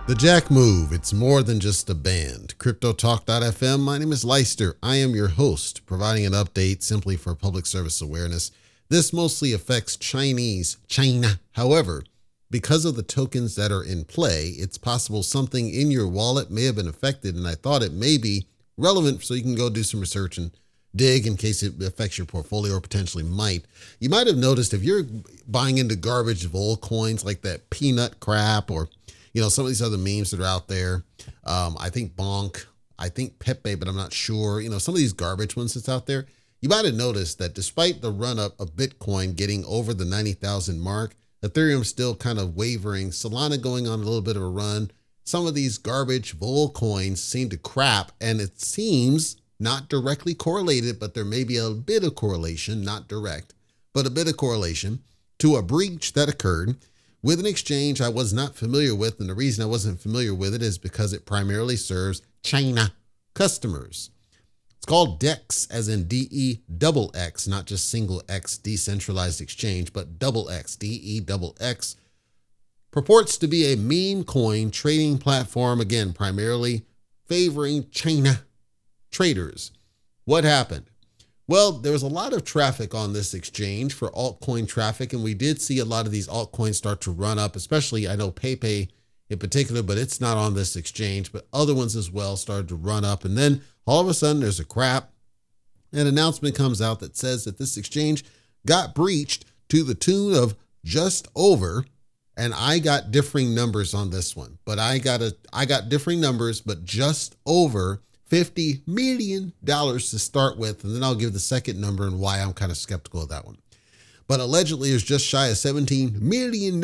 The Jack Move, it's more than just a band. CryptoTalk.fm, my name is Leister. I am your host, providing an update simply for public service awareness. This mostly affects China. However, because of the tokens that are in play, it's possible something in your wallet may have been affected, and I thought it may be relevant so you can go do some research and dig in case it affects your portfolio or potentially might. You might have noticed if you're buying into garbage of old coins like that peanut crap or some of these other memes that are out there. I think Bonk, I think Pepe, but I'm not sure. Some of these garbage ones that's out there. You might have noticed that despite the run up of Bitcoin getting over the 90,000 mark, Ethereum's still kind of wavering. Solana going on a little bit of a run. Some of these garbage vol coins seem to crap, and it seems not directly correlated, but there may be a bit of correlation, not direct, but a bit of correlation to a breach that occurred with an exchange I was not familiar with. And the reason I wasn't familiar with it is because it primarily serves China customers. It's called DEX, as in DEXX, not just single X, decentralized exchange, but double X, DEXX. Purports to be a meme coin trading platform, again, primarily favoring China traders. What happened? Well, there was a lot of traffic on this exchange for altcoin traffic, and we did see a lot of these altcoins start to run up, especially I know Pepe in particular, but it's not on this exchange, but other ones as well started to run up. And then all of a sudden there's a crap. An announcement comes out that says that this exchange got breached to the tune of just over, and I got differing numbers on this one, but I got differing numbers, but just over $50 million to start with, and then I'll give the second number and why I'm kind of skeptical of that one. But allegedly, it's just shy of $17 million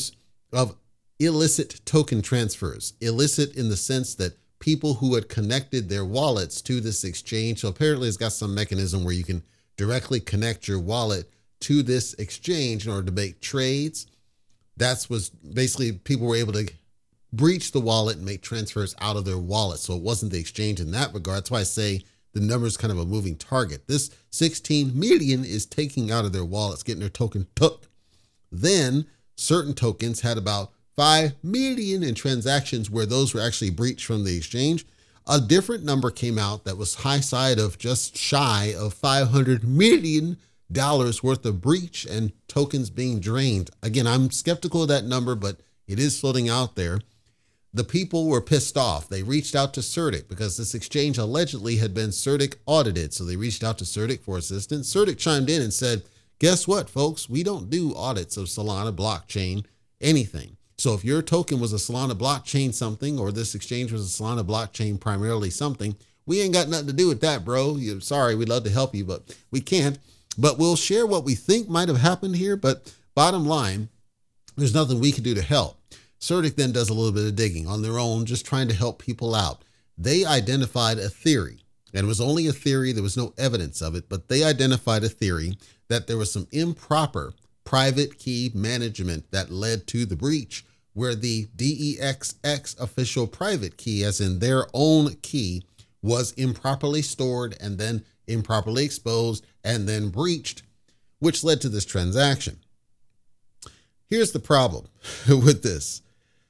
of illicit token transfers. Illicit in the sense that people who had connected their wallets to this exchange. So apparently it's got some mechanism where you can directly connect your wallet to this exchange in order to make trades. That's was basically people were able to breach the wallet and make transfers out of their wallet. So it wasn't the exchange in that regard. That's why I say the number is kind of a moving target. This 16 million is taking out of their wallets, getting their token took. Then certain tokens had about 5 million in transactions where those were actually breached from the exchange. A different number came out that was high side of just shy of $500 million worth of breach and tokens being drained. Again, I'm skeptical of that number, but it is floating out there. The people were pissed off. They reached out to CertiK because this exchange allegedly had been CertiK audited. So they reached out to CertiK for assistance. CertiK chimed in and said, guess what, folks? We don't do audits of Solana blockchain anything. So if your token was a Solana blockchain something, or this exchange was a Solana blockchain primarily something, we ain't got nothing to do with that, bro. You're sorry, we'd love to help you, but we can't. But we'll share what we think might have happened here. But bottom line, there's nothing we can do to help. CertiK then does a little bit of digging on their own, just trying to help people out. They identified a theory, and it was only a theory. There was no evidence of it, but they identified a theory that there was some improper private key management that led to the breach, where the DEXX official private key, as in their own key, was improperly stored and then improperly exposed and then breached, which led to this transaction. Here's the problem with this.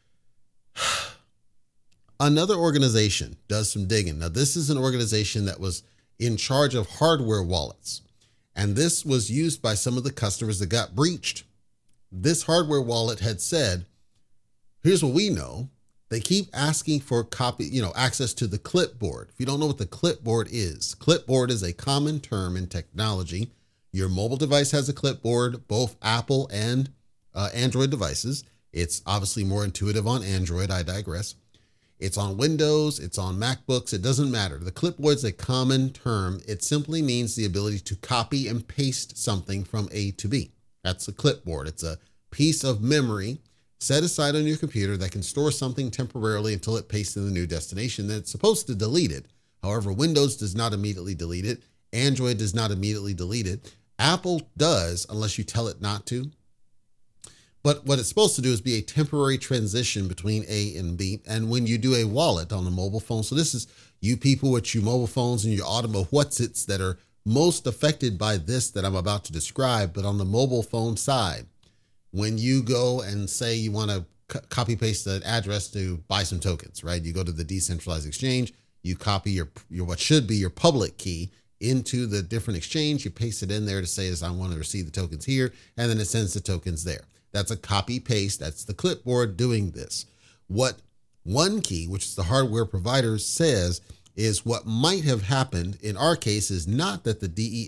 Another organization does some digging. Now, this is an organization that was in charge of hardware wallets, and this was used by some of the customers that got breached. This hardware wallet had said, here's what we know. They keep asking for access to the clipboard. If you don't know what the clipboard is a common term in technology. Your mobile device has a clipboard, both Apple and Android devices. It's obviously more intuitive on Android. I digress. It's on Windows. It's on MacBooks. It doesn't matter. The clipboard is a common term. It simply means the ability to copy and paste something from A to B. That's a clipboard. It's a piece of memory set aside on your computer that can store something temporarily until it pastes in the new destination. Then it's supposed to delete it. However, Windows does not immediately delete it. Android does not immediately delete it. Apple does, unless you tell it not to. But what it's supposed to do is be a temporary transition between A and B. And when you do a wallet on a mobile phone, so this is you people with your mobile phones and your Automo whatsits that are most affected by this that I'm about to describe, but on the mobile phone side, when you go and say you want to copy paste the address to buy some tokens, right? You go to the decentralized exchange, you copy your what should be your public key into the different exchange, you paste it in there to say, as I want to receive the tokens here, and then it sends the tokens there. That's a copy paste. That's the clipboard doing this. What OneKey, which is the hardware provider, says is what might have happened in our case is not that the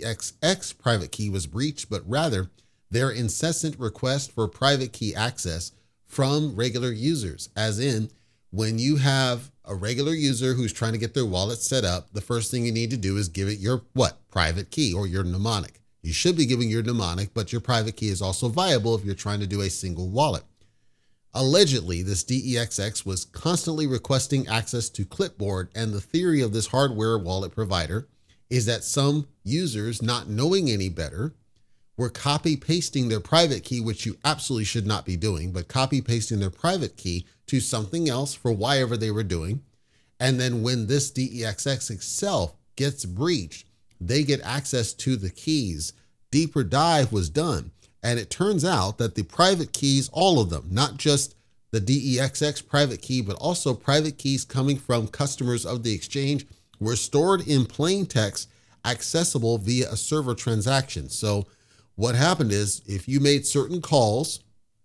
DEXX private key was breached, but rather their incessant request for private key access from regular users. As in, when you have a regular user who's trying to get their wallet set up, the first thing you need to do is give it your private key or your mnemonic. You should be giving your mnemonic, but your private key is also viable if you're trying to do a single wallet. Allegedly, this DEXX was constantly requesting access to Clipboard, and the theory of this hardware wallet provider is that some users, not knowing any better, were copy pasting their private key, which you absolutely should not be doing, but copy pasting their private key to something else for whatever they were doing. And then when this DEXX itself gets breached, they get access to the keys. Deeper dive was done. And it turns out that the private keys, all of them, not just the DEXX private key, but also private keys coming from customers of the exchange, were stored in plain text, accessible via a server transaction. So what happened is if you made certain calls,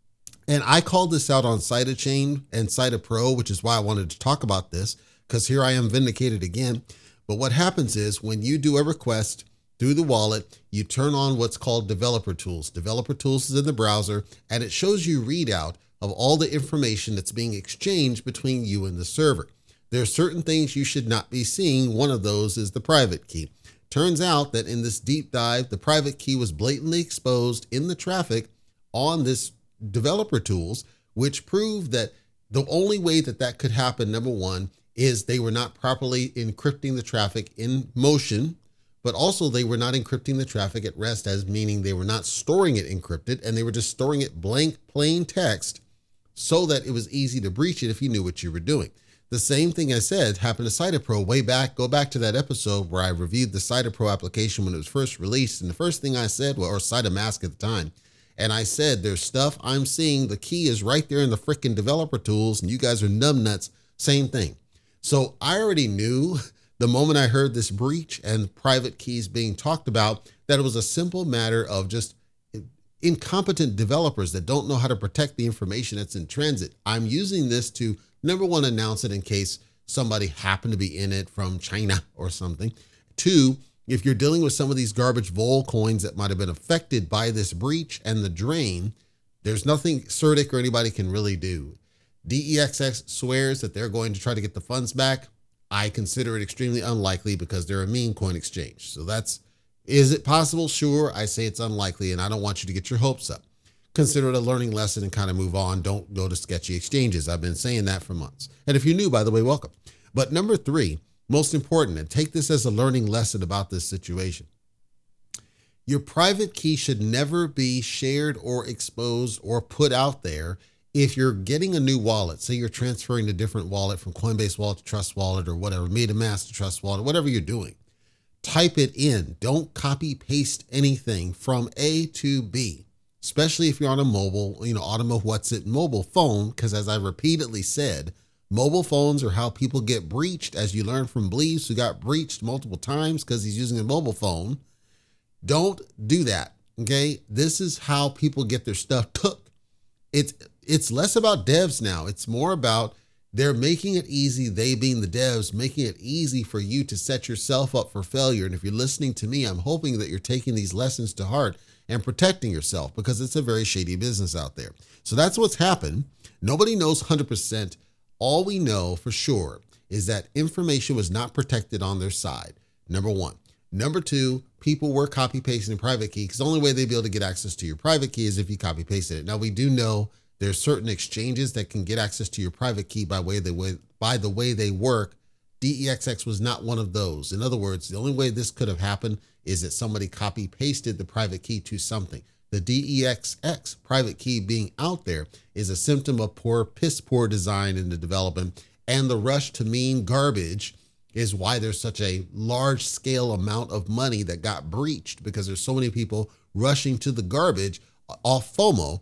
and I called this out on CytoChain and CytoPro, which is why I wanted to talk about this, because here I am vindicated again. But what happens is when you do a request through the wallet, you turn on what's called Developer Tools. Developer Tools is in the browser, and it shows you readout of all the information that's being exchanged between you and the server. There are certain things you should not be seeing. One of those is the private key. Turns out that in this deep dive, the private key was blatantly exposed in the traffic on this Developer Tools, which proved that the only way that that could happen, number one, is they were not properly encrypting the traffic in motion, but also they were not encrypting the traffic at rest, as meaning they were not storing it encrypted, and they were just storing it blank, plain text, so that it was easy to breach it if you knew what you were doing. The same thing I said happened to CytoPro way back. Go back to that episode where I reviewed the CytoPro application when it was first released. And the first thing I said, or CytoMask at the time, and I said, there's stuff I'm seeing. The key is right there in the freaking Developer Tools, and you guys are numbnuts. Same thing. So I already knew the moment I heard this breach and private keys being talked about, that it was a simple matter of just incompetent developers that don't know how to protect the information that's in transit. I'm using this to, number one, announce it in case somebody happened to be in it from China or something. Two, if you're dealing with some of these garbage vol coins that might have been affected by this breach and the drain, there's nothing CertiK or anybody can really do. DEXX swears that they're going to try to get the funds back. I consider it extremely unlikely because they're a meme coin exchange. So is it possible? Sure. I say it's unlikely, and I don't want you to get your hopes up. Consider it a learning lesson and kind of move on. Don't go to sketchy exchanges. I've been saying that for months. And if you're new, by the way, welcome. But number three, most important, and take this as a learning lesson about this situation. Your private key should never be shared or exposed or put out there. If you're getting a new wallet, say you're transferring a different wallet from Coinbase Wallet to Trust Wallet or whatever, MetaMask to Trust Wallet, whatever you're doing, type it in. Don't copy paste anything from A to B, especially if you're on a mobile, mobile phone, because as I repeatedly said, mobile phones are how people get breached, as you learned from Bleaves, who got breached multiple times because he's using a mobile phone. Don't do that, okay? This is how people get their stuff took. It's less about devs now. It's more about they're making it easy, they being the devs, making it easy for you to set yourself up for failure. And if you're listening to me, I'm hoping that you're taking these lessons to heart and protecting yourself, because it's a very shady business out there. So that's what's happened. Nobody knows 100%. All we know for sure is that information was not protected on their side, number one. Number two, people were copy pasting a private key, because the only way they'd be able to get access to your private key is if you copy pasted it. Now, we do know there's certain exchanges that can get access to your private key by the way they work. DEXX was not one of those. In other words, the only way this could have happened is that somebody copy pasted the private key to something. The DEXX private key being out there is a symptom of piss poor design in the development, and the rush to meme garbage is why there's such a large scale amount of money that got breached, because there's so many people rushing to the garbage off FOMO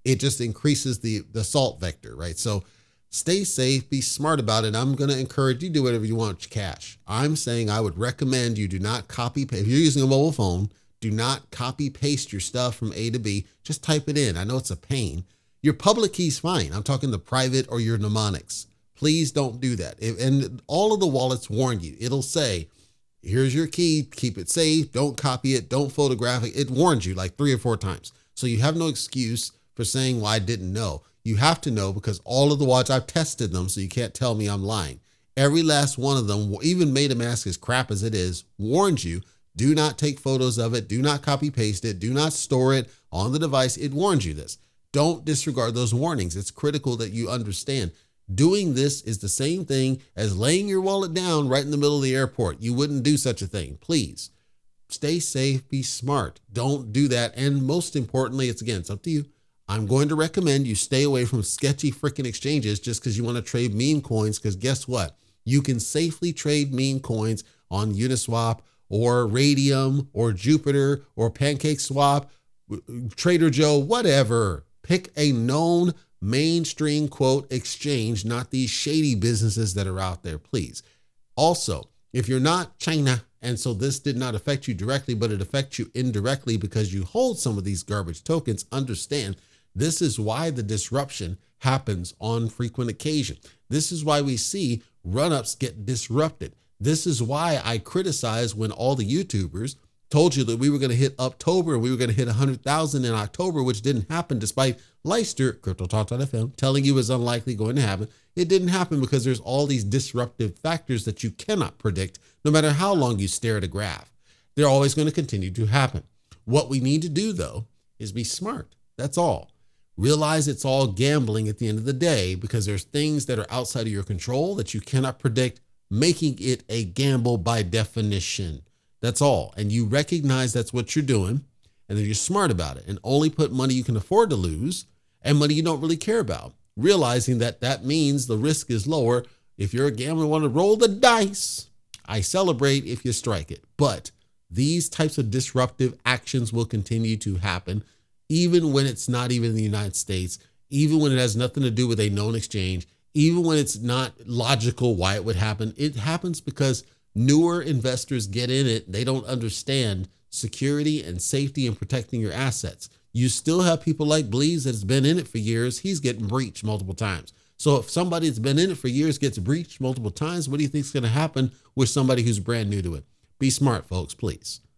It just increases the assault vector, right? So stay safe, be smart about it. I'm going to encourage you to do whatever you want with your cash. I'm saying I would recommend you do not copy paste. If you're using a mobile phone, do not copy paste your stuff from A to B. Just type it in. I know it's a pain. Your public key's fine. I'm talking the private or your mnemonics. Please don't do that. And all of the wallets warn you. It'll say, here's your key, keep it safe, don't copy it, don't photograph it. It warns you like 3 or 4 times. So you have no excuse for saying, well, I didn't know. You have to know because all of the wallets, I've tested them, so you can't tell me I'm lying. Every last one of them, even MetaMask, as crap as it is, warns you, do not take photos of it, do not copy paste it, do not store it on the device. It warns you this. Don't disregard those warnings. It's critical that you understand. Doing this is the same thing as laying your wallet down right in the middle of the airport. You wouldn't do such a thing. Please stay safe, be smart. Don't do that. And most importantly, it's up to you. I'm going to recommend you stay away from sketchy freaking exchanges just because you want to trade meme coins. Because guess what? You can safely trade meme coins on Uniswap or Radium or Jupiter or PancakeSwap, Trader Joe, whatever. Pick a known mainstream quote exchange, not these shady businesses that are out there, please. Also, if you're not China, and so this did not affect you directly, but it affects you indirectly because you hold some of these garbage tokens, understand this is why the disruption happens on frequent occasion. This is why we see run-ups get disrupted. This is why I criticize when all the YouTubers told you that we were going to hit October and we were going to hit 100,000 in October, which didn't happen despite Leister, CryptoTalk.fm, telling you it's unlikely going to happen. It didn't happen because there's all these disruptive factors that you cannot predict, no matter how long you stare at a graph. They're always going to continue to happen. What we need to do, though, is be smart. That's all. Realize it's all gambling at the end of the day because there's things that are outside of your control that you cannot predict, making it a gamble by definition. That's all. And you recognize that's what you're doing, and then you're smart about it and only put money you can afford to lose and money you don't really care about, realizing that that means the risk is lower. If you're a gambler and want to roll the dice, I celebrate if you strike it. But these types of disruptive actions will continue to happen, even when it's not even in the United States, even when it has nothing to do with a known exchange, even when it's not logical why it would happen. It happens because newer investors get in it. They don't understand security and safety and protecting your assets. You still have people like Bleez that's been in it for years. He's getting breached multiple times. So if somebody that's been in it for years gets breached multiple times, what do you think is going to happen with somebody who's brand new to it? Be smart, folks, please.